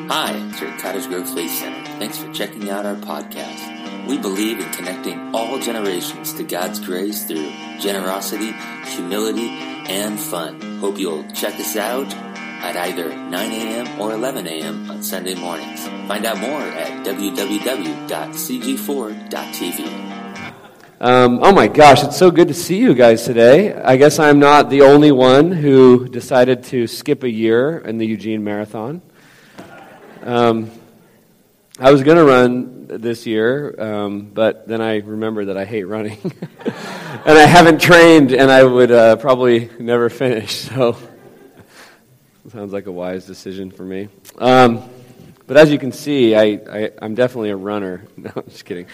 Hi, it's your Cottage Grove Faith Center. Thanks for checking out our podcast. We believe in connecting all generations to God's grace through generosity, humility, and fun. Hope you'll check us out at either 9 a.m. or 11 a.m. on Sunday mornings. Find out more at www.cg4.tv. Oh my gosh, it's so good to see you guys today. I guess I'm not the only one who decided to skip a year in the Eugene Marathon. I was going to run this year, but then I remembered that I hate running. And I haven't trained, and I would probably never finish, so sounds like a wise decision for me. But as you can see, I'm definitely a runner. No, I'm just kidding.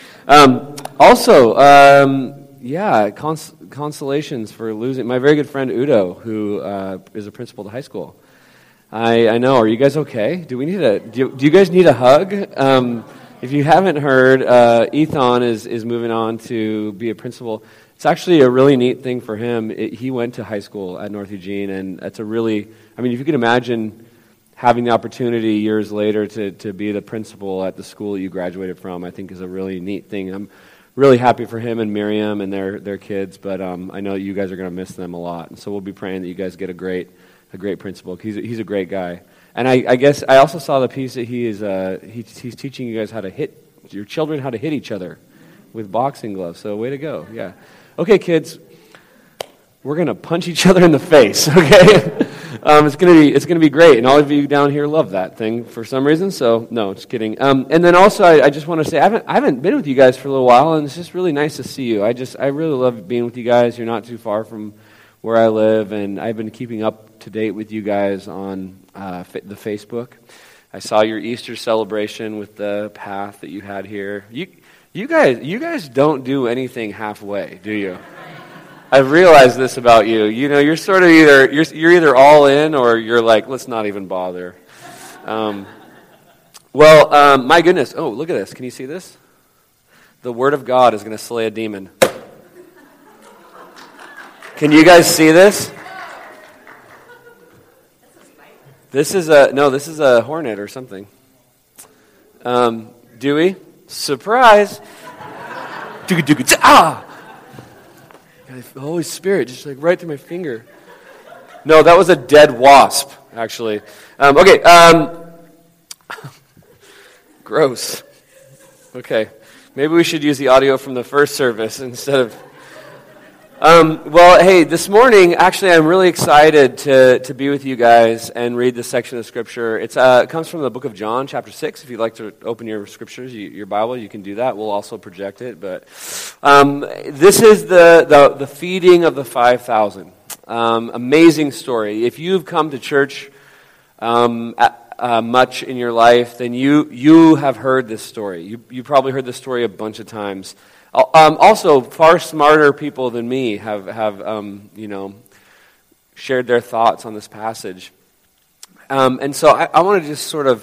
Consolations for losing. My very good friend Udo, who is a principal at high school. I know. Are you guys okay? Do you guys need a hug? If you haven't heard, Ethan is moving on to be a principal. It's actually a really neat thing for him. He went to high school at North Eugene, and that's if you could imagine having the opportunity years later to be the principal at the school that you graduated from, I think is a really neat thing. I'm really happy for him and Miriam and their kids, but I know you guys are going to miss them a lot. And so we'll be praying that you guys get a great principal. He's a great guy. And I guess I also saw the piece that he's teaching you guys how to hit your children how to hit each other with boxing gloves. So way to go. Yeah. Okay, kids. We're going to punch each other in the face, okay? It's gonna be great, and all of you down here love that thing for some reason. So no, just kidding. And then also, I just want to say I haven't been with you guys for a little while, and it's just really nice to see you. I really love being with you guys. You're not too far from where I live, and I've been keeping up to date with you guys on the Facebook. I saw your Easter celebration with the path that you had here. You guys don't do anything halfway, do you? I've realized this about you. You know, you're sort of you're either all in or you're like, let's not even bother. My goodness. Oh, look at this. Can you see this? The Word of God is going to slay a demon. Can you guys see this? This is a hornet or something. Dewey, surprise! Ah! The Holy Spirit, just like right through my finger. No, that was a dead wasp, actually. Gross. Okay, maybe we should use the audio from the first service instead of... this morning, actually, I'm really excited to be with you guys and read this section of Scripture. It comes from the book of John, chapter 6. If you'd like to open your Scriptures, your Bible, you can do that. We'll also project it. But this is the feeding of the 5,000. Amazing story. If you've come to church much in your life, then you have heard this story. You probably heard this story a bunch of times. Also, far smarter people than me have shared their thoughts on this passage. And so I want to just sort of,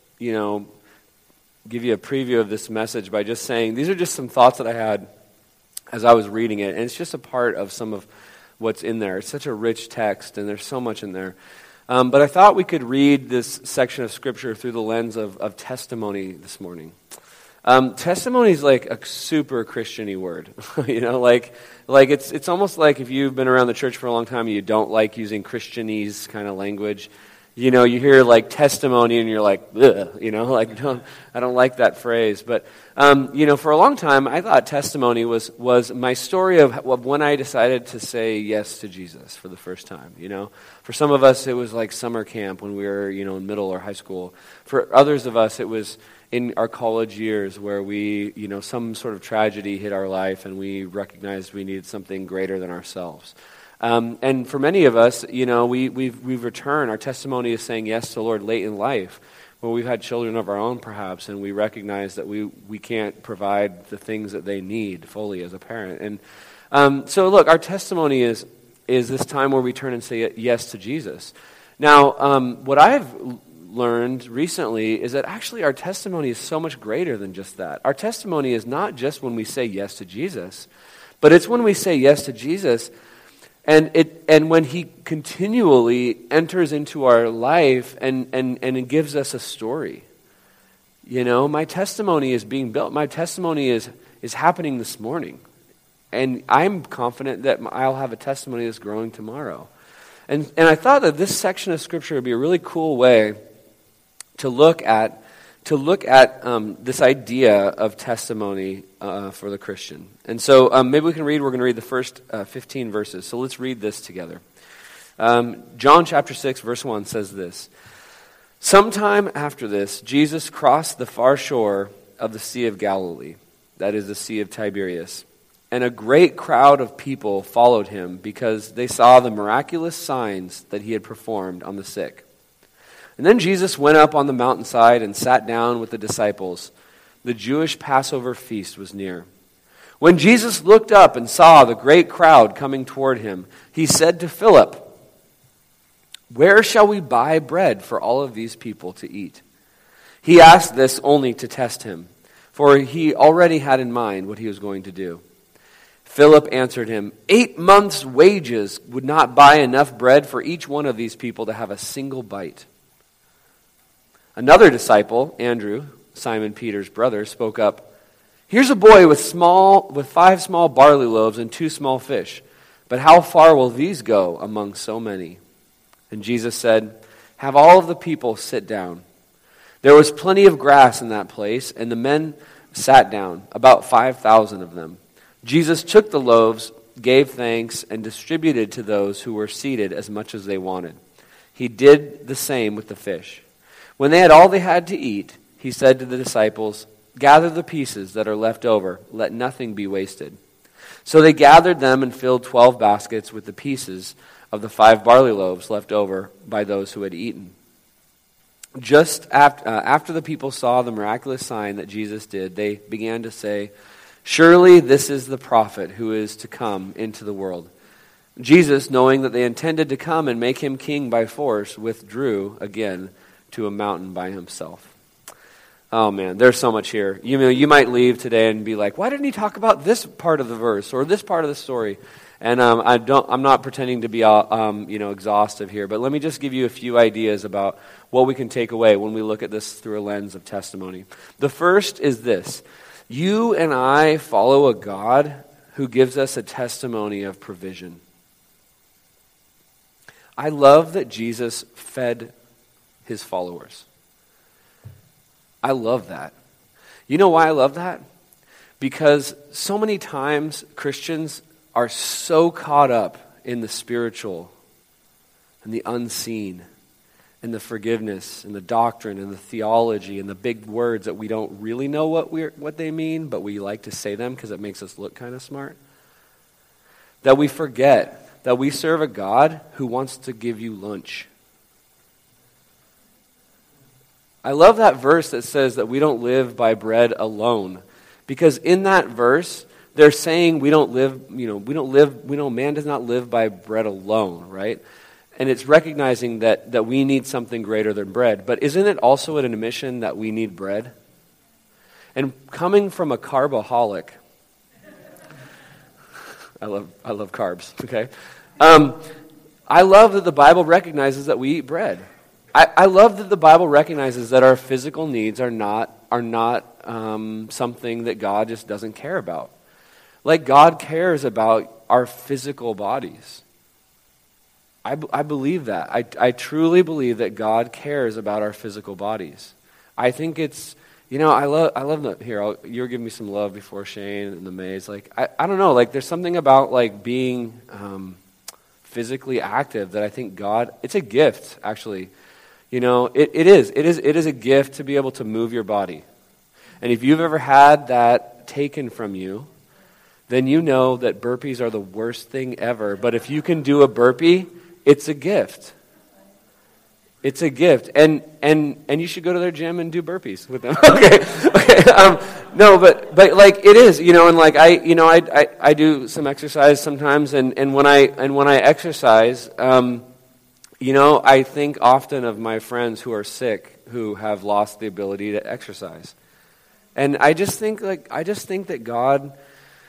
give you a preview of this message by just saying these are just some thoughts that I had as I was reading it. And it's just a part of some of what's in there. It's such a rich text, and there's so much in there. But I thought we could read this section of Scripture through the lens of testimony this morning. Testimony is like a super Christian-y word, like it's almost like if you've been around the church for a long time and you don't like using Christianese kind of language, you hear like testimony and you're like, ugh, I don't like that phrase. But, for a long time I thought testimony was my story of when I decided to say yes to Jesus for the first time, For some of us it was like summer camp when we were, in middle or high school. For others of us it was in our college years where we, some sort of tragedy hit our life and we recognized we needed something greater than ourselves. And for many of us, we've returned. Our testimony is saying yes to the Lord late in life, where we've had children of our own perhaps, and we recognize that we can't provide the things that they need fully as a parent. And so look, our testimony is this time where we turn and say yes to Jesus. Now, what I've learned recently is that actually our testimony is so much greater than just that. Our testimony is not just when we say yes to Jesus, but it's when we say yes to Jesus And when he continually enters into our life and gives us a story. My testimony is being built. My testimony is happening this morning. And I'm confident that I'll have a testimony that's growing tomorrow. And I thought that this section of Scripture would be a really cool way to look at this idea of testimony for the Christian. And so maybe we're going to read the first 15 verses. So let's read this together. John chapter 6, verse 1 says this. Sometime after this, Jesus crossed the far shore of the Sea of Galilee, that is the Sea of Tiberias, and a great crowd of people followed him because they saw the miraculous signs that he had performed on the sick. And then Jesus went up on the mountainside and sat down with the disciples. The Jewish Passover feast was near. When Jesus looked up and saw the great crowd coming toward him, he said to Philip, "Where shall we buy bread for all of these people to eat?" He asked this only to test him, for he already had in mind what he was going to do. Philip answered him, 8 months' wages would not buy enough bread for each one of these people to have a single bite. Another disciple, Andrew, Simon Peter's brother, spoke up, "Here's a boy with 5 small barley loaves and 2 small fish, but how far will these go among so many?" And Jesus said, "Have all of the people sit down." There was plenty of grass in that place, and the men sat down, about 5,000 of them. Jesus took the loaves, gave thanks, and distributed to those who were seated as much as they wanted. He did the same with the fish. When they had all they had to eat, he said to the disciples, "Gather the pieces that are left over, let nothing be wasted." So they gathered them and filled 12 baskets with the pieces of the 5 barley loaves left over by those who had eaten. Just after the people saw the miraculous sign that Jesus did, they began to say, "Surely this is the prophet who is to come into the world." Jesus, knowing that they intended to come and make him king by force, withdrew again to a mountain by himself. Oh man, there's so much here. You might leave today and be like, "Why didn't he talk about this part of the verse or this part of the story?" And I'm not pretending to be exhaustive here, but let me just give you a few ideas about what we can take away when we look at this through a lens of testimony. The first is this: you and I follow a God who gives us a testimony of provision. I love that Jesus fed his followers. I love that. You know why I love that? Because so many times Christians are so caught up in the spiritual and the unseen and the forgiveness and the doctrine and the theology and the big words that we don't really know what they mean, but we like to say them because it makes us look kind of smart, that we forget that we serve a God who wants to give you lunch. I love that verse that says that we don't live by bread alone, because in that verse they're saying man does not live by bread alone, right? And it's recognizing that we need something greater than bread. But isn't it also an admission that we need bread? And coming from a carbaholic, I love carbs, okay? I love that the Bible recognizes that we eat bread. I love that the Bible recognizes that our physical needs are not something that God just doesn't care about. Like God cares about our physical bodies. I believe that. I truly believe that God cares about our physical bodies. I think it's, I love that. Here, you're giving me some love before Shane and the Mays. Like, I don't know, like there's something about like being physically active that I think God, it's a gift actually. It is a gift to be able to move your body. And if you've ever had that taken from you, then you know that burpees are the worst thing ever. But if you can do a burpee, it's a gift. It's a gift. And you should go to their gym and do burpees with them. Okay. No, but like it is, and like I do some exercise sometimes, and when I exercise, I think often of my friends who are sick, who have lost the ability to exercise. And I just think that God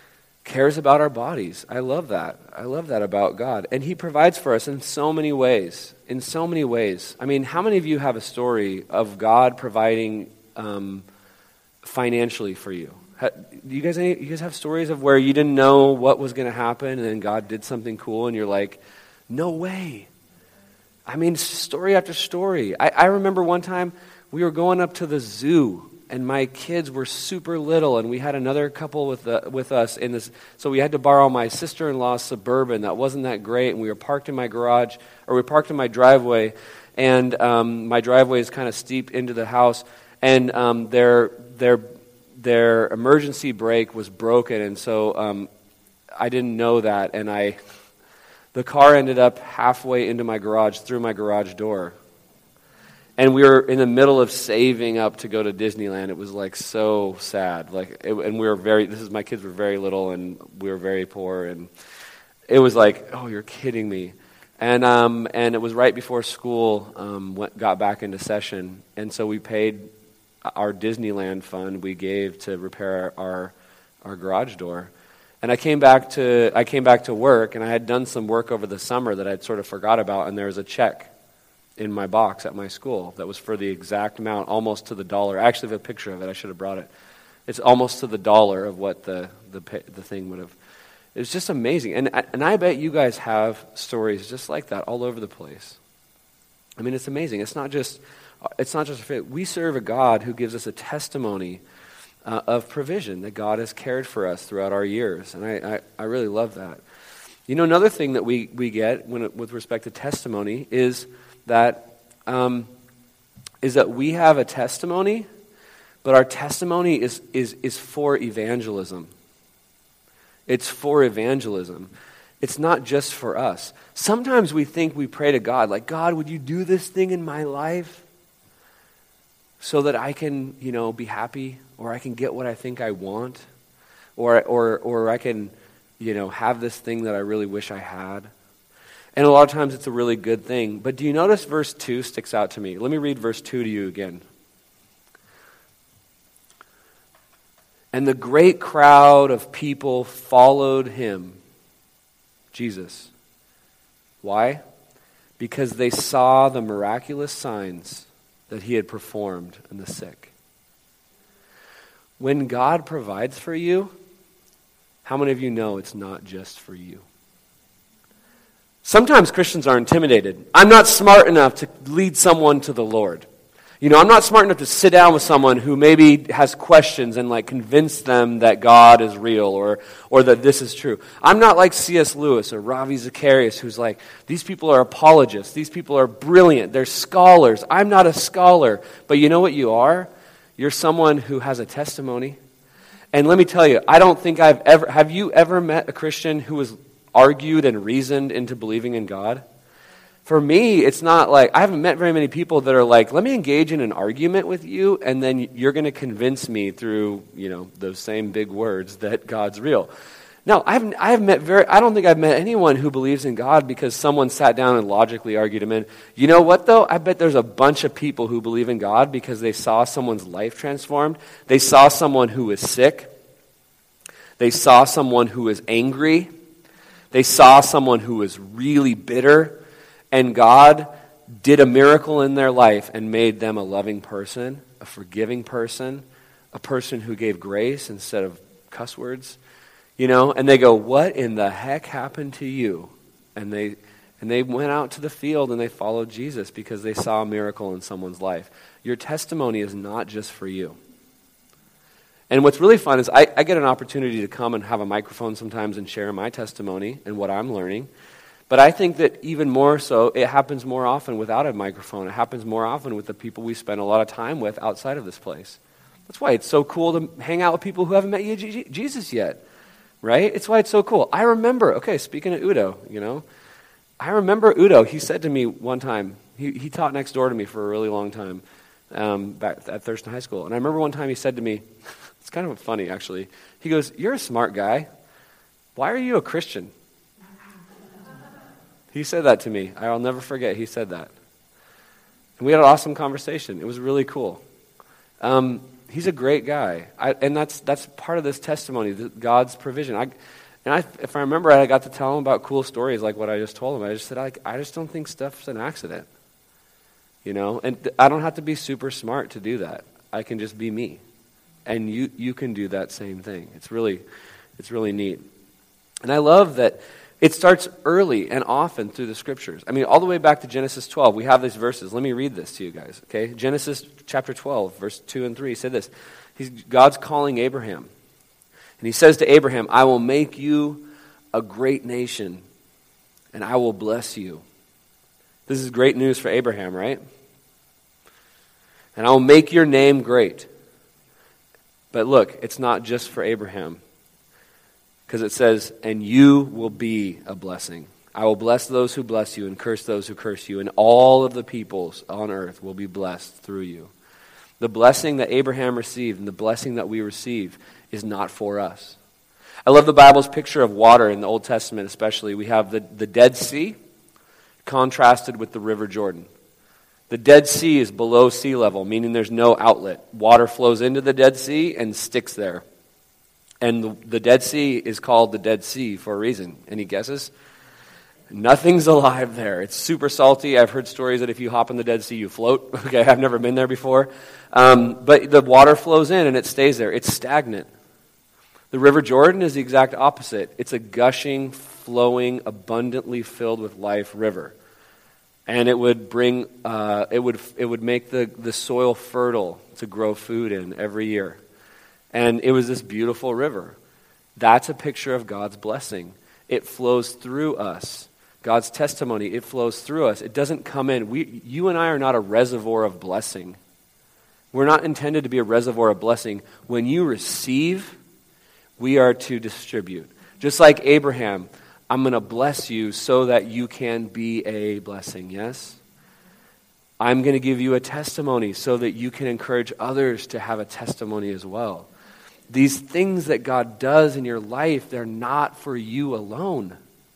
cares about our bodies. I love that. I love that about God. And he provides for us in so many ways. In so many ways. I mean, how many of you have a story of God providing financially for you? Do you guys have stories of where you didn't know what was going to happen and then God did something cool and you're like, no way. I mean, story after story. I remember one time we were going up to the zoo and my kids were super little, and we had another couple with us in this. So we had to borrow my sister-in-law's Suburban that wasn't that great, and we were parked in my garage, or we parked in my driveway, and my driveway is kind of steep into the house, and their emergency brake was broken, and so I didn't know that, and the car ended up halfway into my garage through my garage door. And we were in the middle of saving up to go to Disneyland. It was like so sad. And we were my kids were very little and we were very poor. And it was like, oh, you're kidding me. And it was right before school got back into session. And so we paid our Disneyland fund we gave to repair our garage door. And I came back to work, and I had done some work over the summer that I'd sort of forgot about, and there was a check in my box at my school that was for the exact amount, almost to the dollar. I actually have a picture of it. I should have brought it. It's almost to the dollar of what the thing would have. It was just amazing. And I bet you guys have stories just like that all over the place. I mean, it's amazing. It's not just we serve a God who gives us a testimony of provision, that God has cared for us throughout our years. And I really love that. You know, another thing that we get with respect to testimony is that we have a testimony, but our testimony is for evangelism. It's for evangelism. It's not just for us. Sometimes we think we pray to God, like, God, would you do this thing in my life so that I can, be happy, or I can get what I think I want, or I can, have this thing that I really wish I had. And a lot of times it's a really good thing. But do you notice verse 2 sticks out to me? Let me read verse 2 to you again. And the great crowd of people followed him, Jesus. Why? Because they saw the miraculous signs that he had performed in the sick. When God provides for you, how many of you know it's not just for you? Sometimes Christians are intimidated. I'm not smart enough to lead someone to the Lord. I'm not smart enough to sit down with someone who maybe has questions and convince them that God is real or that this is true. I'm not like C.S. Lewis or Ravi Zacharias, who's like, these people are apologists. These people are brilliant. They're scholars. I'm not a scholar. But you know what you are? You're someone who has a testimony. And let me tell you, I don't think have you ever met a Christian who was argued and reasoned into believing in God? For me, it's not like, I haven't met very many people that are like, let me engage in an argument with you, and then you're going to convince me through, those same big words that God's real. No, I don't think I've met anyone who believes in God because someone sat down and logically argued him in. You know what, though? I bet there's a bunch of people who believe in God because they saw someone's life transformed. They saw someone who was sick. They saw someone who was angry. They saw someone who was really bitter. And God did a miracle in their life and made them a loving person, a forgiving person, a person who gave grace instead of cuss words, and they go, what in the heck happened to you? And they went out to the field and they followed Jesus because they saw a miracle in someone's life. Your testimony is not just for you. And what's really fun is I get an opportunity to come and have a microphone sometimes and share my testimony and what I'm learning. But I think that even more so, it happens more often without a microphone. It happens more often with the people we spend a lot of time with outside of this place. That's why it's so cool to hang out with people who haven't met Jesus yet, right? It's why it's so cool. I remember, speaking of Udo, I remember Udo. He said to me one time, he taught next door to me for a really long time back at Thurston High School. And I remember one time he said to me, it's kind of funny actually, he goes, you're a smart guy. Why are you a Christian? He said that to me. I'll never forget he said that. And we had an awesome conversation. It was really cool. He's a great guy. And that's part of this testimony, God's provision. If I remember right, I got to tell him about cool stories like what I just told him. I just said, I just don't think stuff's an accident. And I don't have to be super smart to do that. I can just be me. And you can do that same thing. It's really neat. And I love that it starts early and often through the scriptures. I mean, all the way back to Genesis 12, we have these verses. Let me read this to you guys, okay? Genesis chapter 12, verse 2 and 3 said this. God's calling Abraham. And he says to Abraham, I will make you a great nation, and I will bless you. This is great news for Abraham, right? And I will make your name great. But look, it's not just for Abraham. Because it says, and you will be a blessing. I will bless those who bless you and curse those who curse you. And all of the peoples on earth will be blessed through you. The blessing that Abraham received and the blessing that we receive is not for us. I love the Bible's picture of water in the Old Testament especially. We have the Dead Sea contrasted with the River Jordan. The Dead Sea is below sea level, meaning there's no outlet. Water flows into the Dead Sea and sticks there. And the Dead Sea is called the Dead Sea for a reason. Any guesses? Nothing's alive there. It's super salty. I've heard stories that if you hop in the Dead Sea, you float. Okay, I've never been there before. But the water flows in and it stays there. It's stagnant. The River Jordan is the exact opposite. It's a gushing, flowing, abundantly filled with life river. And it would bring, it would make the soil fertile to grow food in every year. And it was this beautiful river. That's a picture of God's blessing. It flows through us. God's testimony, it flows through us. It doesn't come in. You and I are not a reservoir of blessing. We're not intended to be a reservoir of blessing. When you receive, we are to distribute. Just like Abraham, I'm going to bless you so that you can be a blessing, yes? I'm going to give you a testimony so that you can encourage others to have a testimony as well. These things that God does in your life, they're not for you alone.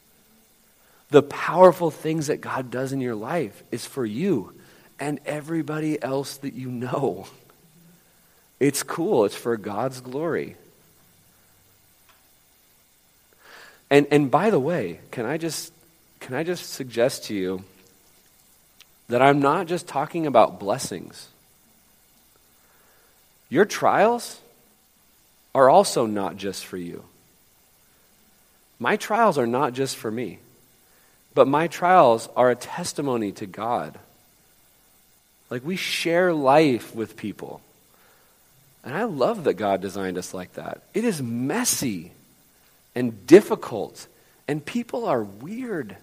The powerful things that God does in your life is for you and everybody else that you know. It's cool. It's for God's glory. And by the way, can I just suggest to you that I'm not just talking about blessings. Your trials are also not just for you. My trials are not just for me, but my trials are a testimony to God. Like, we share life with people. And I love that God designed us like that. It is messy and difficult, and people are weird.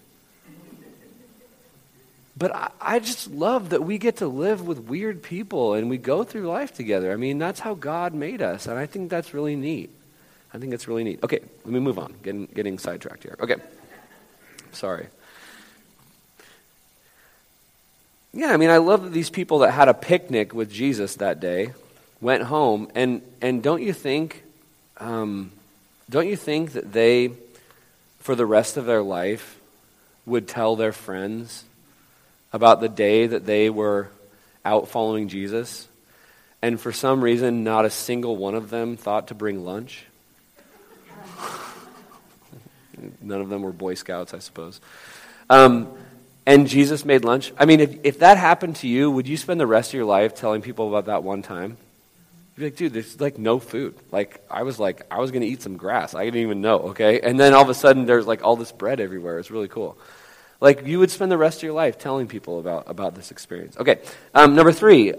But I just love that we get to live with weird people and we go through life together. I mean, that's how God made us, and I think that's really neat. I think it's really neat. Okay, let me move on. Getting sidetracked here. Okay. Sorry. Yeah, I mean, I love that these people that had a picnic with Jesus that day went home, and don't you think that they, for the rest of their life, would tell their friends about the day that they were out following Jesus, and for some reason, not a single one of them thought to bring lunch? None of them were Boy Scouts, I suppose. And Jesus made lunch. I mean, if that happened to you, would you spend the rest of your life telling people about that one time? You'd be like, dude, there's like no food. I was going to eat some grass. I didn't even know, okay? And then all of a sudden, there's like all this bread everywhere. It's really cool. Like, you would spend the rest of your life telling people about this experience. Okay, number 3,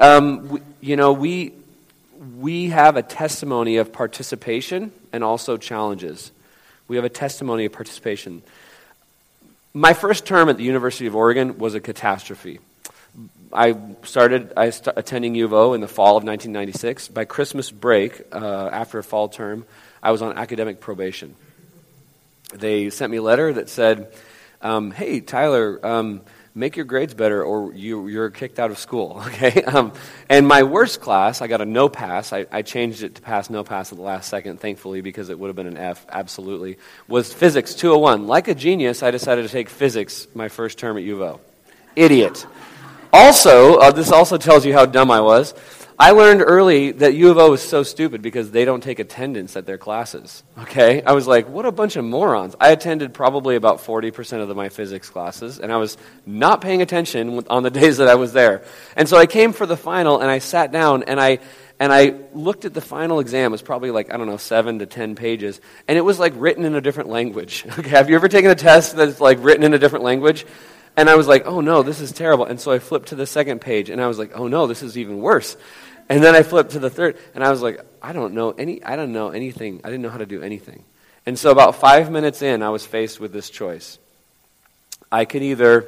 we have a testimony of participation and also challenges. We have a testimony of participation. My first term at the University of Oregon was a catastrophe. I started attending U of O in the fall of 1996. By Christmas break, after a fall term, I was on academic probation. They sent me a letter that said, hey, Tyler, make your grades better or you're kicked out of school, okay? And my worst class, I got a no pass. I changed it to pass, no pass at the last second, thankfully, because it would have been an F, absolutely, was Physics 201. Like a genius, I decided to take Physics my first term at U of O. Idiot. Also, this also tells you how dumb I was. I learned early that U of O is so stupid because they don't take attendance at their classes, okay? I was like, what a bunch of morons. I attended probably about 40% of my physics classes, and I was not paying attention on the days that I was there. And so I came for the final, and I sat down, and I looked at the final exam. It was probably 7 to 10 pages, and it was written in a different language. Okay, have you ever taken a test that's written in a different language? And I was like, oh no, this is terrible. And so I flipped to the second page, and I was like, oh no, this is even worse. And then I flipped to the third, and I was like, I don't know anything. I didn't know how to do anything. And so about 5 minutes in, I was faced with this choice. I could either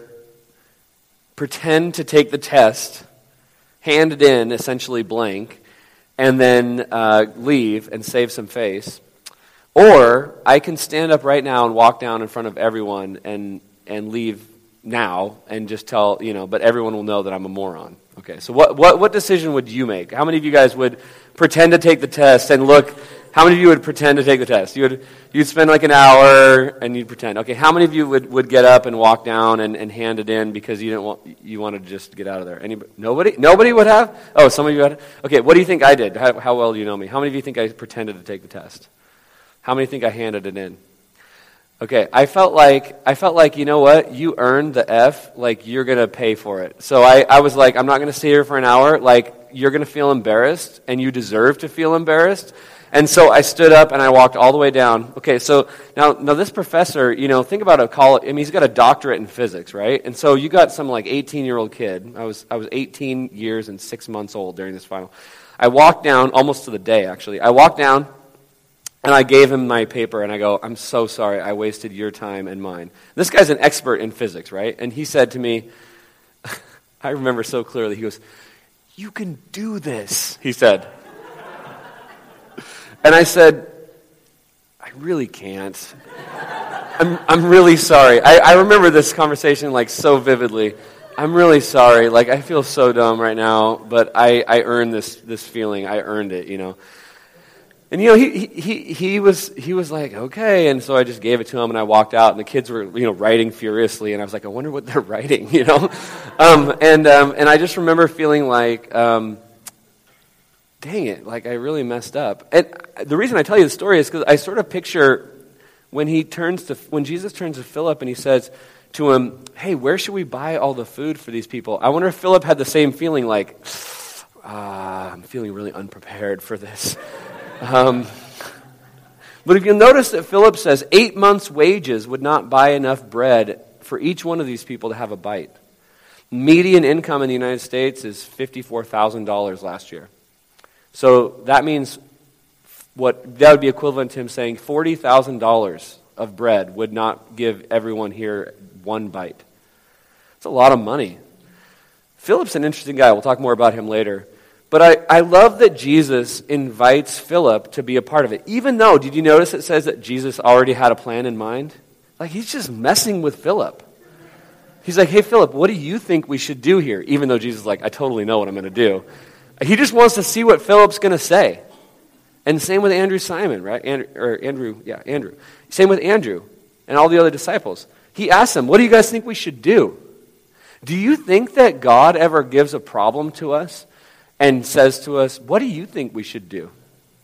pretend to take the test, hand it in, essentially blank, and then leave and save some face, or I can stand up right now and walk down in front of everyone and leave now and just tell, but everyone will know that I'm a moron. Okay, so what decision would you make? How many of you guys would pretend to take the test and look? How many of you would pretend to take the test? You'd spend an hour and you'd pretend. Okay, how many of you would get up and walk down and hand it in because you wanted to just get out of there? Anybody? Nobody would have? Oh, some of you had. Okay, what do you think I did? How well do you know me? How many of you think I pretended to take the test? How many think I handed it in? Okay, I felt like, you know what? You earned the F, you're going to pay for it. So I was like, I'm not going to stay here for an hour. You're going to feel embarrassed, and you deserve to feel embarrassed. And so I stood up, and I walked all the way down. Okay, so now this professor, think about a college. He's got a doctorate in physics, right? And so you got some 18-year-old kid. I was 18 years and 6 months old during this final. I walked down, almost to the day, actually. I walked down. And I gave him my paper, and I go, I'm so sorry, I wasted your time and mine. This guy's an expert in physics, right? And he said to me, I remember so clearly, he goes, you can do this, he said. And I said, I really can't. I'm really sorry. I remember this conversation so vividly. I'm really sorry. I feel so dumb right now, but I earned this feeling. I earned it, And he was like, okay, and so I just gave it to him, and I walked out, and the kids were writing furiously, and I was like, I wonder what they're writing, and I just remember feeling like, dang it, I really messed up. And the reason I tell you the story is because I sort of picture when Jesus turns to Philip and he says to him, hey, where should we buy all the food for these people? I wonder if Philip had the same feeling, I'm feeling really unprepared for this. But if you'll notice that Philip says 8 months' wages would not buy enough bread for each one of these people to have a bite. Median income in the United States is $54,000 last year. So that means that would be equivalent to him saying $40,000 of bread would not give everyone here one bite. It's a lot of money. Philip's an interesting guy. We'll talk more about him later. But I love that Jesus invites Philip to be a part of it. Even though, did you notice it says that Jesus already had a plan in mind? He's just messing with Philip. He's like, hey, Philip, what do you think we should do here? Even though Jesus is like, I totally know what I'm going to do. He just wants to see what Philip's going to say. And same with Andrew Simon, right? Andrew. Same with Andrew and all the other disciples. He asks them, what do you guys think we should do? Do you think that God ever gives a problem to us and says to us, what do you think we should do?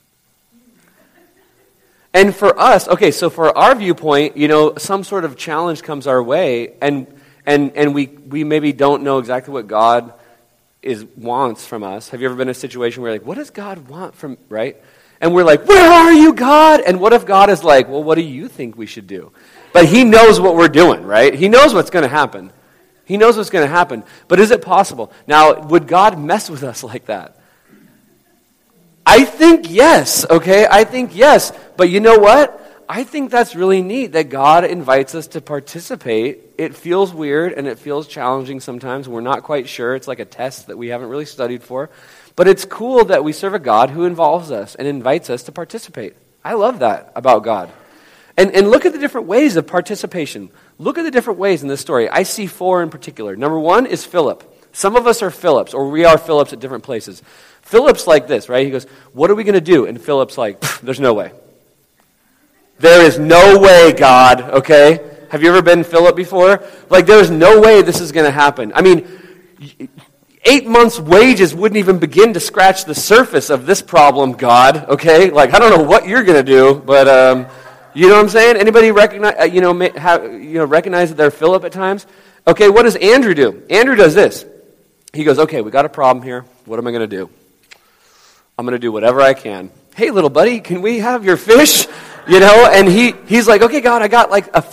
And for us, okay, so for our viewpoint, some sort of challenge comes our way, and we maybe don't know exactly what God wants from us. Have you ever been in a situation where you're like, what does God want from, right? And we're like, where are you, God? And what if God is like, well, what do you think we should do? But he knows what we're doing, right? He knows what's going to happen. He knows what's going to happen. But is it possible? Now, would God mess with us like that? I think yes, okay? I think yes. But you know what? I think that's really neat that God invites us to participate. It feels weird and it feels challenging sometimes. We're not quite sure. It's like a test that we haven't really studied for. But it's cool that we serve a God who involves us and invites us to participate. I love that about God. And look at the different ways of participation. Look at the different ways in this story. I see 4 in particular. Number 1 is Philip. Some of us are Philips, or we are Philips at different places. Philip's like this, right? He goes, what are we going to do? And Philip's like, there's no way. There is no way, God, okay? Have you ever been Philip before? There is no way this is going to happen. I mean, 8 months' wages wouldn't even begin to scratch the surface of this problem, God, okay? Like, I don't know what you're going to do, but, you know what I'm saying? Anybody recognize that they're Philip at times? Okay, what does Andrew do? Andrew does this. He goes, okay, we got a problem here. What am I going to do? I'm going to do whatever I can. Hey, little buddy, can we have your fish? And he's like, okay, God, I got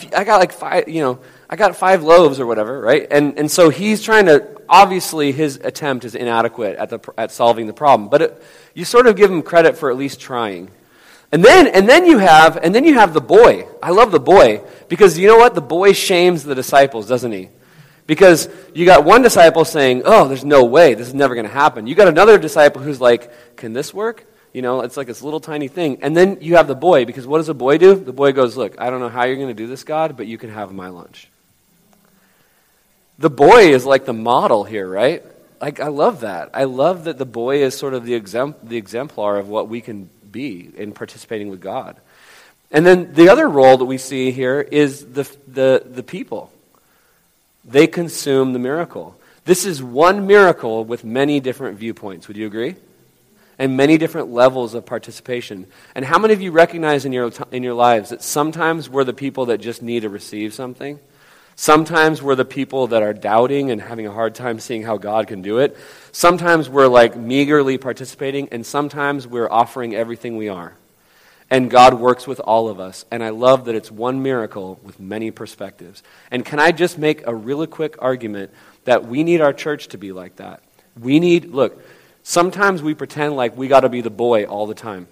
5 loaves or whatever, right? And so he's trying to, obviously his attempt is inadequate at solving the problem, but you sort of give him credit for at least trying. And then you have the boy. I love the boy, because you know what? The boy shames the disciples, doesn't he? Because you got one disciple saying, oh, there's no way, this is never going to happen. You got another disciple who's like, can this work? It's like this little tiny thing. And then you have the boy, because what does the boy do? The boy goes, look, I don't know how you're going to do this, God, but you can have my lunch. The boy is like the model here, right? Like, I love that. I love that the boy is sort of the exemplar of what we can be in participating with God. And then the other role that we see here is the people. They consume the miracle. This is one miracle with many different viewpoints. Would you agree? And many different levels of participation. And how many of you recognize in your lives that sometimes we're the people that just need to receive something? Sometimes we're the people that are doubting and having a hard time seeing how God can do it. Sometimes we're like meagerly participating, and sometimes we're offering everything we are. And God works with all of us. And I love that it's one miracle with many perspectives. And can I just make a really quick argument that we need our church to be like that? Sometimes we pretend like we got to be the boy all the time.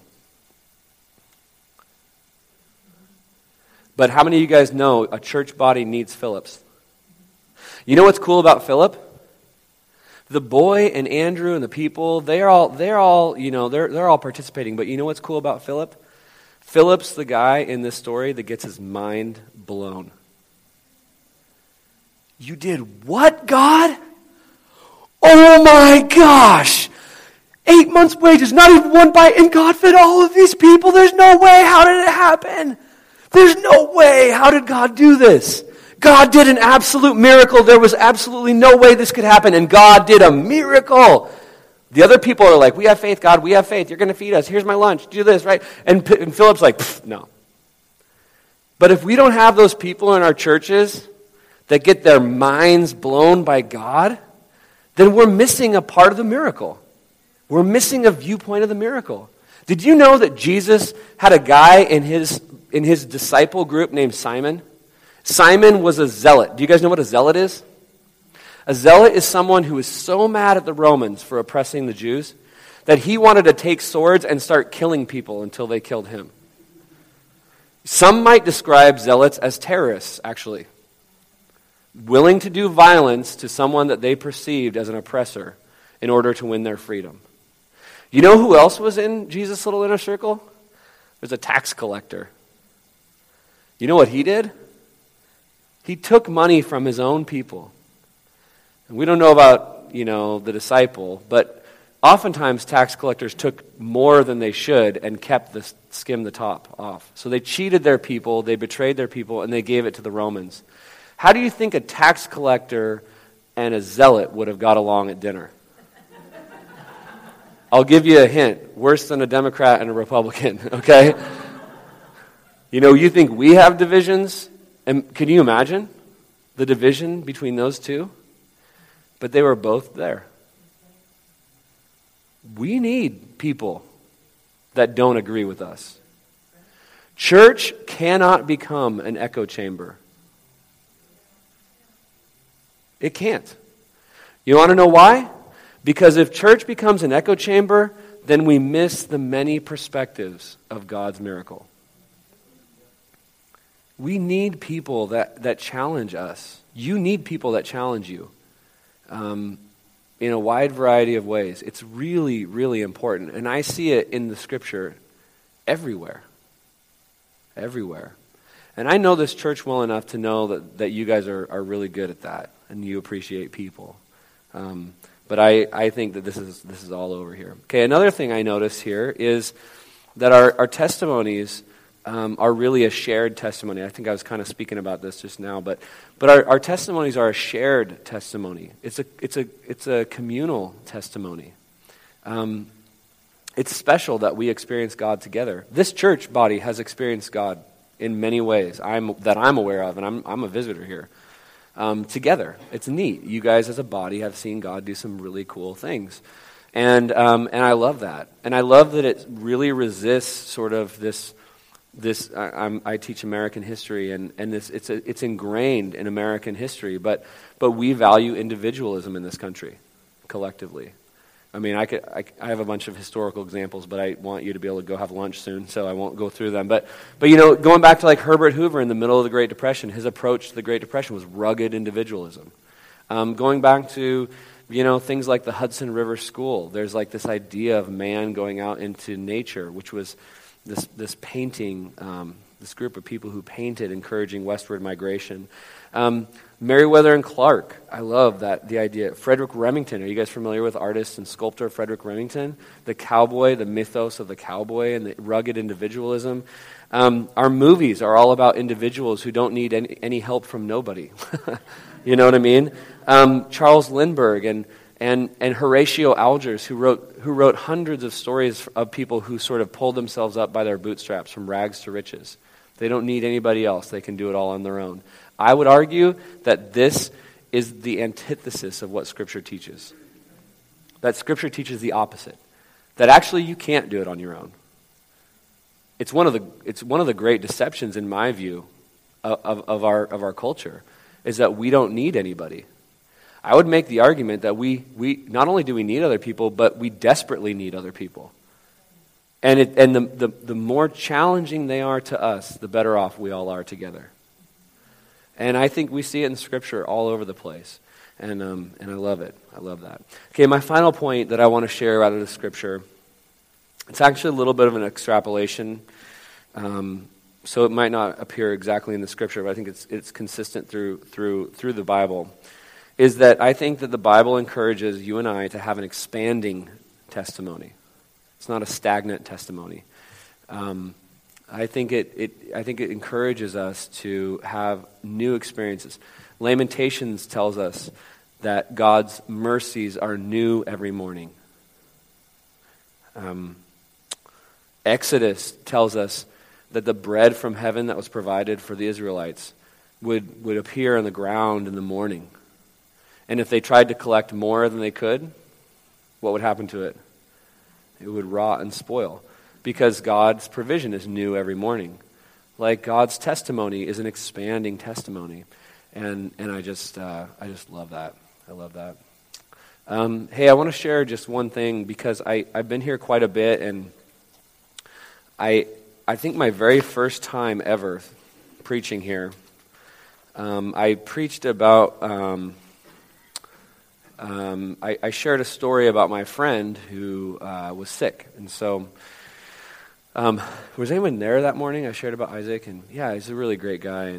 But how many of you guys know a church body needs Philips? You know what's cool about Philip? The boy and Andrew and the people, they're all participating. But you know what's cool about Philip? Philip's the guy in this story that gets his mind blown. You did what, God? Oh my gosh! 8 months' wages, not even one bite, and God fed all of these people? There's no way. How did it happen? There's no way. How did God do this? God did an absolute miracle. There was absolutely no way this could happen, and God did a miracle. The other people are like, we have faith, God, we have faith. You're going to feed us. Here's my lunch. Do this, right? And Philip's like, no. But if we don't have those people in our churches that get their minds blown by God, then we're missing a part of the miracle. We're missing a viewpoint of the miracle. Did you know that Jesus had a guy in his disciple group named Simon? Simon was a zealot. Do you guys know what a zealot is? A zealot is someone who is so mad at the Romans for oppressing the Jews that he wanted to take swords and start killing people until they killed him. Some might describe zealots as terrorists, actually, willing to do violence to someone that they perceived as an oppressor in order to win their freedom. You know who else was in Jesus' little inner circle? There's a tax collector. You know what he did? He took money from his own people. And we don't know about, the disciple, but oftentimes tax collectors took more than they should and skimmed the top off. So they cheated their people, they betrayed their people, and they gave it to the Romans. How do you think a tax collector and a zealot would have got along at dinner? I'll give you a hint. Worse than a Democrat and a Republican, okay? You think we have divisions? And can you imagine the division between those two? But they were both there. We need people that don't agree with us. Church cannot become an echo chamber. It can't. You want to know why? Because if church becomes an echo chamber, then we miss the many perspectives of God's miracle. We need people that challenge us. You need people that challenge you in a wide variety of ways. It's really, really important. And I see it in the Scripture everywhere. Everywhere. And I know this church well enough to know that you guys are really good at that, and you appreciate people. But I think that this is all over here. Okay, another thing I notice here is that our testimonies are really a shared testimony. I think I was kind of speaking about this just now, but our testimonies are a shared testimony. It's a communal testimony. It's special that we experience God together. This church body has experienced God in many ways that I'm aware of, and I'm a visitor here. Together, it's neat. You guys as a body have seen God do some really cool things, and I love that. And I love that it really resists sort of this. I teach American history, and it's ingrained in American history. But we value individualism in this country, collectively. I mean, I have a bunch of historical examples, but I want you to be able to go have lunch soon, so I won't go through them. But going back to like Herbert Hoover in the middle of the Great Depression, his approach to the Great Depression was rugged individualism. Going back to things like the Hudson River School, there's like this idea of man going out into nature, which was this painting, this group of people who painted, encouraging westward migration. Meriwether and Clark, I love the idea. Frederick Remington, are you guys familiar with artist and sculptor Frederick Remington? The cowboy, the mythos of the cowboy and the rugged individualism. Our movies are all about individuals who don't need any help from nobody. You know what I mean? Charles Lindbergh and Horatio Algiers, who wrote hundreds of stories of people who sort of pulled themselves up by their bootstraps from rags to riches. They don't need anybody else. They can do it all on their own. I would argue that this is the antithesis of what Scripture teaches. That Scripture teaches the opposite. That actually you can't do it on your own. It's one of the great deceptions, in my view, of our culture, is that we don't need anybody. I would make the argument that we not only do we need other people, but we desperately need other people. And the more challenging they are to us, the better off we all are together. And I think we see it in Scripture all over the place. And I love it. I love that. Okay, my final point that I want to share out of the Scripture, it's actually a little bit of an extrapolation. So it might not appear exactly in the Scripture, but I think it's consistent through the Bible, is that I think that the Bible encourages you and I to have an expanding testimony. It's not a stagnant testimony. I think it encourages us to have new experiences. Lamentations tells us that God's mercies are new every morning. Exodus tells us that the bread from heaven that was provided for the Israelites would appear on the ground in the morning. And if they tried to collect more than they could, what would happen to it? It would rot and spoil. Because God's provision is new every morning. Like God's testimony is an expanding testimony. And I just love that. I love that. Hey, I want to share just one thing, because I've been here quite a bit, and I think my very first time ever preaching here, I preached about, I shared a story about my friend who was sick. And so, was anyone there that morning? I shared about Isaac, and yeah, he's a really great guy.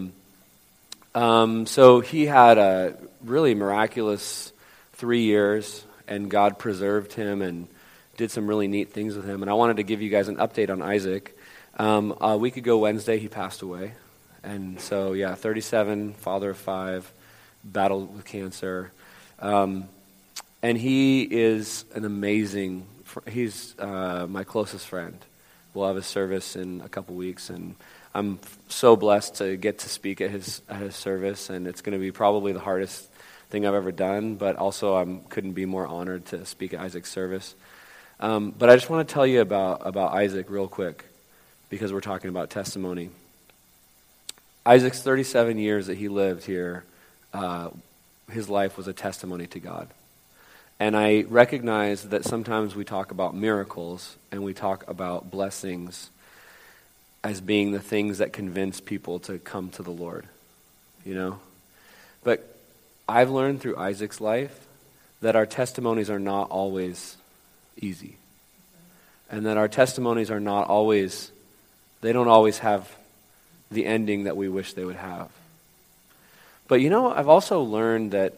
And so he had a really miraculous 3 years, and God preserved him and did some really neat things with him. And I wanted to give you guys an update on Isaac. A week ago Wednesday, he passed away. And so, yeah, 37, father of 5, battled with cancer. And he is an amazing, he's my closest friend. We'll have a service in a couple weeks, and I'm so blessed to get to speak at his service, and it's going to be probably the hardest thing I've ever done, but also I couldn't be more honored to speak at Isaac's service. But I just want to tell you about Isaac real quick, because we're talking about testimony. Isaac's 37 years that he lived here, his life was a testimony to God. And I recognize that sometimes we talk about miracles and we talk about blessings as being the things that convince people to come to the Lord, you know? But I've learned through Isaac's life that our testimonies are not always easy. And that our testimonies are not always, they don't always have the ending that we wish they would have. But you know, I've also learned that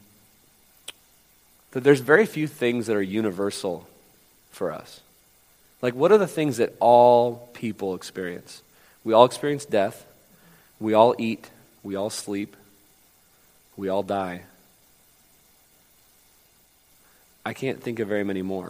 that there's very few things that are universal for us. Like, what are the things that all people experience? We all experience death. We all eat. We all sleep. We all die. I can't think of very many more.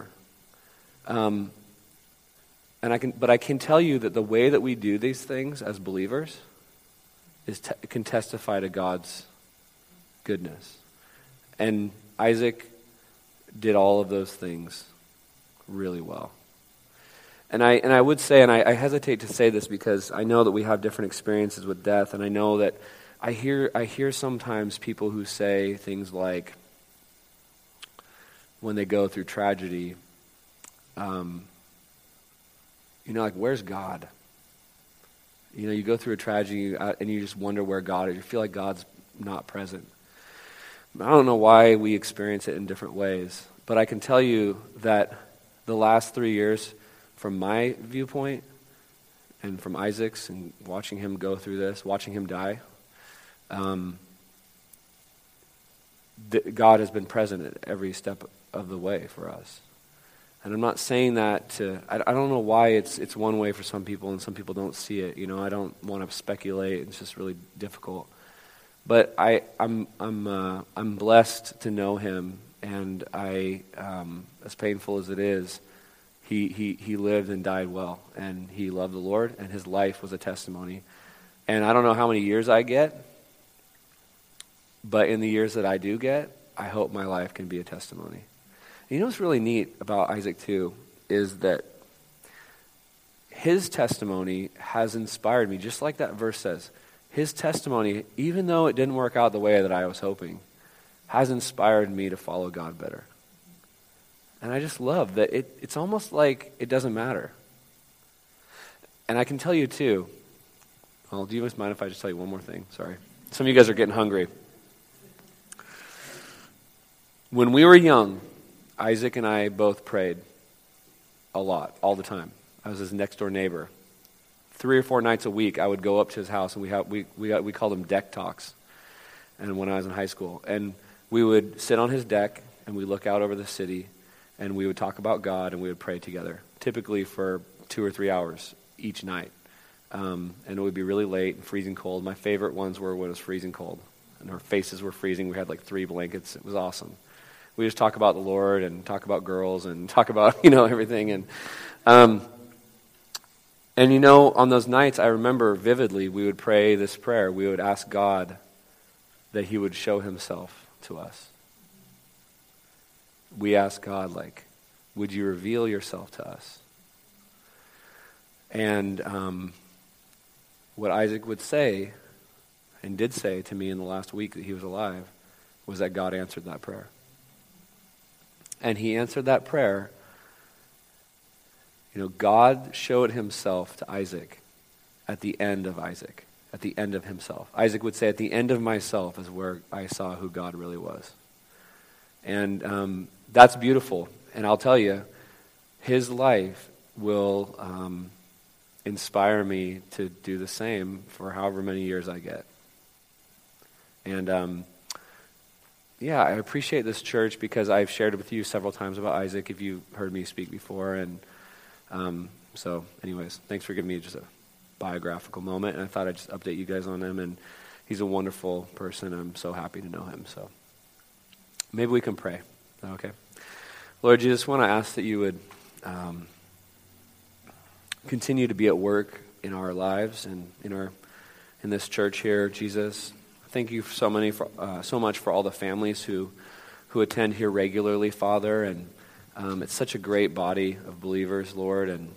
But I can tell you that the way that we do these things as believers can testify to God's goodness. And Isaac did all of those things really well. And I would say, and I hesitate to say this because I know that we have different experiences with death, and I know that I hear sometimes people who say things like, when they go through tragedy, like, where's God? You go through a tragedy and you just wonder where God is. You feel like God's not present. I don't know why we experience it in different ways, but I can tell you that the last 3 years, from my viewpoint and from Isaac's and watching him go through this, watching him die, God has been present at every step of the way for us. And I'm not saying that I don't know why it's one way for some people and some people don't see it. I don't want to speculate. It's just really difficult. But I'm blessed to know him, and as painful as it is, he lived and died well, and he loved the Lord, and his life was a testimony. And I don't know how many years I get, but in the years that I do get, I hope my life can be a testimony. And what's really neat about Isaac too is that his testimony has inspired me, just like that verse says. His testimony, even though it didn't work out the way that I was hoping, has inspired me to follow God better. And I just love that it's almost like it doesn't matter. And I can tell you too, do you guys mind if I just tell you one more thing? Sorry. Some of you guys are getting hungry. When we were young, Isaac and I both prayed a lot, all the time. I was his next door neighbor. 3 or 4 nights a week, I would go up to his house, and we called them deck talks. And when I was in high school, and we would sit on his deck, and we look out over the city, and we would talk about God, and we would pray together, typically for 2 or 3 hours each night. And it would be really late and freezing cold. My favorite ones were when it was freezing cold, and our faces were freezing. We had like 3 blankets. It was awesome. We just talk about the Lord and talk about girls and talk about, everything. And on those nights, I remember vividly, we would pray this prayer. We would ask God that he would show himself to us. We asked God, would you reveal yourself to us? And what Isaac would say, and did say to me in the last week that he was alive, was that God answered that prayer. And he answered that prayer. God showed himself to Isaac at the end of Isaac, at the end of himself. Isaac would say, at the end of myself is where I saw who God really was. And that's beautiful. And I'll tell you, his life will inspire me to do the same for however many years I get. And I appreciate this church because I've shared it with you several times about Isaac, if you've heard me speak before. And so anyways, thanks for giving me just a biographical moment. And I thought I'd just update you guys on him. And he's a wonderful person. I'm so happy to know him. So maybe we can pray. Is that okay? Lord Jesus, I want to ask that you would continue to be at work in our lives and in this church here, Jesus. Thank you so much for all the families who attend here regularly, Father, and it's such a great body of believers, Lord, and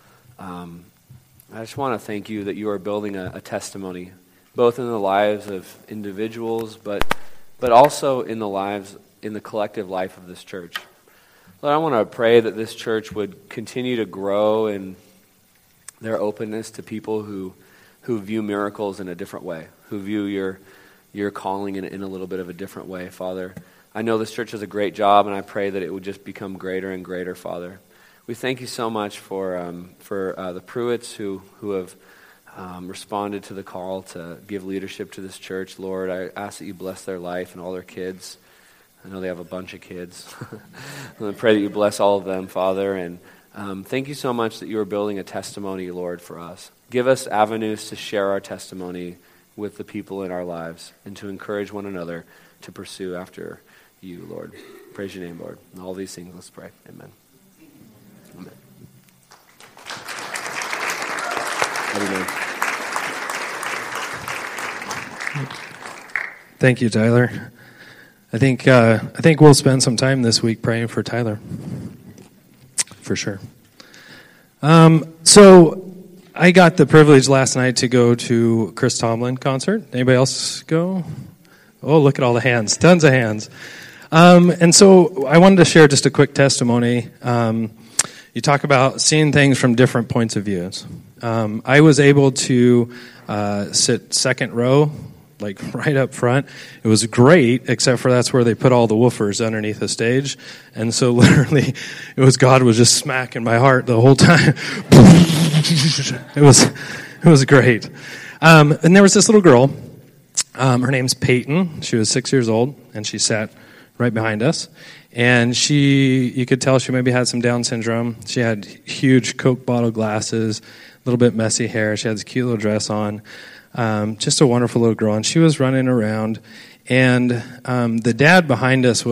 I just want to thank you that you are building a testimony, both in the lives of individuals, but also in the collective life of this church. Lord, I want to pray that this church would continue to grow in their openness to people who view miracles in a different way, who view your calling in a little bit of a different way, Father. I know this church does a great job, and I pray that it would just become greater and greater, Father. We thank you so much for the Pruitts who have responded to the call to give leadership to this church. Lord, I ask that you bless their life and all their kids. I know they have a bunch of kids. I pray that you bless all of them, Father, and Thank you so much that you are building a testimony, Lord, for us. Give us avenues to share our testimony with the people in our lives and to encourage one another to pursue after you, Lord. Praise your name, Lord. And all these things, let's pray. Amen. Amen. Amen. Thank you, Tyler. I think we'll spend some time this week praying for Tyler, for sure. So I got the privilege last night to go to Chris Tomlin concert. Anybody else go? Oh, look at all the hands, tons of hands. And so I wanted to share just a quick testimony. You talk about seeing things from different points of views. I was able to sit second row, like right up front. It was great, except for that's where they put all the woofers underneath the stage. And so literally, God was just smacking my heart the whole time. It was great. And there was this little girl. Her name's Peyton. She was 6 years old, and she sat right behind us. And you could tell she maybe had some Down syndrome. She had huge Coke bottle glasses, a little bit messy hair. She had this cute little dress on. Just a wonderful little girl. And she was running around. And the dad behind us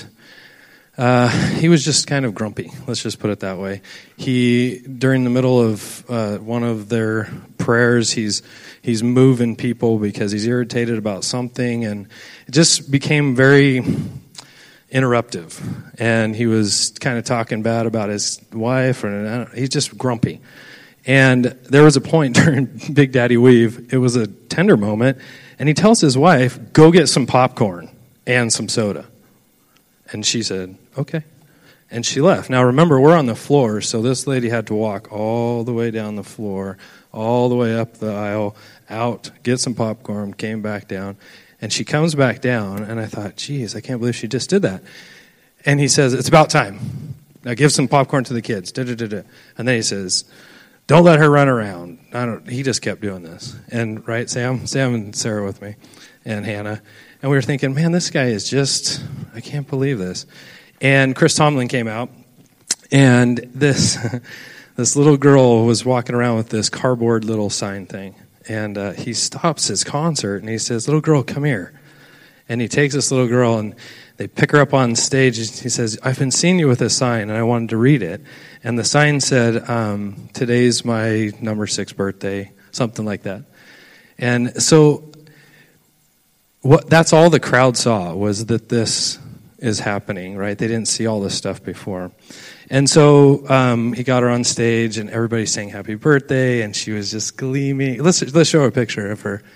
he was just kind of grumpy. Let's just put it that way. During the middle of one of their prayers, he's moving people because he's irritated about something. And it just became very interruptive, and he was kind of talking bad about his wife, and he's just grumpy. And there was a point during Big Daddy Weave, it was a tender moment, and he tells his wife, go get some popcorn and some soda. And she said, okay. And she left. Now remember, we're on the floor, so this lady had to walk all the way down the floor, all the way up the aisle, out, get some popcorn, came back down. And she comes back down, and I thought, geez, I can't believe she just did that. And he says, it's about time. Now give some popcorn to the kids. Da-da-da-da. And then he says, don't let her run around. He just kept doing this. And right, Sam and Sarah with me, and Hannah. And we were thinking, man, this guy is just, I can't believe this. And Chris Tomlin came out, and this little girl was walking around with this cardboard little sign thing. And he stops his concert, and he says, little girl, come here. And he takes this little girl, and they pick her up on stage. He says, I've been seeing you with this sign, and I wanted to read it. And the sign said, today's my number 6 birthday, something like that. And so that's all the crowd saw, was that this is happening, right? They didn't see all this stuff before. And so he got her on stage, and everybody sang happy birthday, and she was just gleaming. Let's show a picture of her.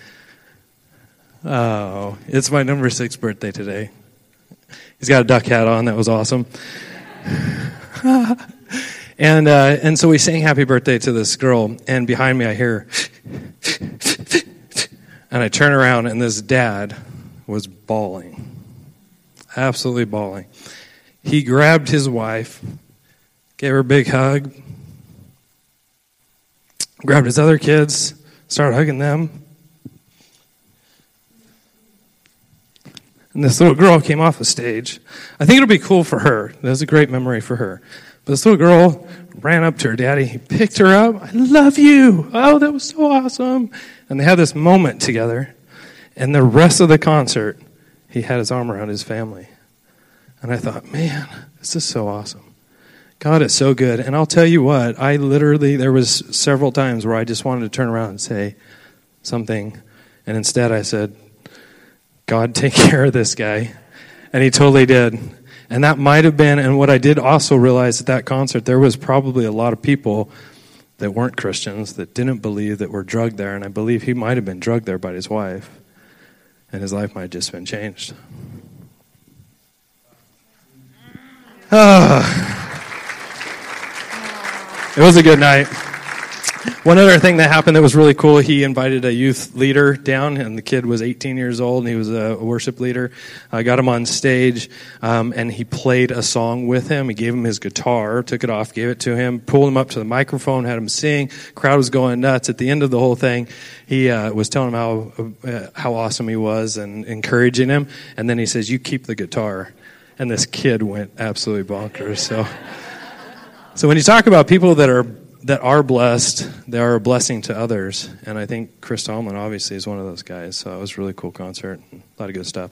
Oh, it's my number 6 birthday today. He's got a duck hat on. That was awesome. And so we sang happy birthday to this girl, and behind me I hear, and I turn around, and this dad was bawling, absolutely bawling. He grabbed his wife, gave her a big hug, grabbed his other kids, started hugging them. And this little girl came off the stage. I think it'll be cool for her. That was a great memory for her. But this little girl ran up to her daddy. He picked her up. I love you. Oh, that was so awesome. And they had this moment together. And the rest of the concert, he had his arm around his family. And I thought, man, this is so awesome. God is so good. And I'll tell you what, there was several times where I just wanted to turn around and say something. And instead I said, God, take care of this guy. And he totally did. And that might have been, and what I did also realize at that concert, there was probably a lot of people that weren't Christians, that didn't believe, that were drugged there. And I believe he might have been drugged there by his wife. And his life might have just been changed. It was a good night. One other thing that happened that was really cool, he invited a youth leader down, and the kid was 18 years old, and he was a worship leader. I got him on stage, and he played a song with him. He gave him his guitar, took it off, gave it to him, pulled him up to the microphone, had him sing. Crowd was going nuts. At the end of the whole thing, he was telling him how awesome he was and encouraging him, and then he says, you keep the guitar. And this kid went absolutely bonkers. So So when you talk about people that are blessed, they are a blessing to others. And I think Chris Tomlin obviously is one of those guys. So it was a really cool concert. A lot of good stuff.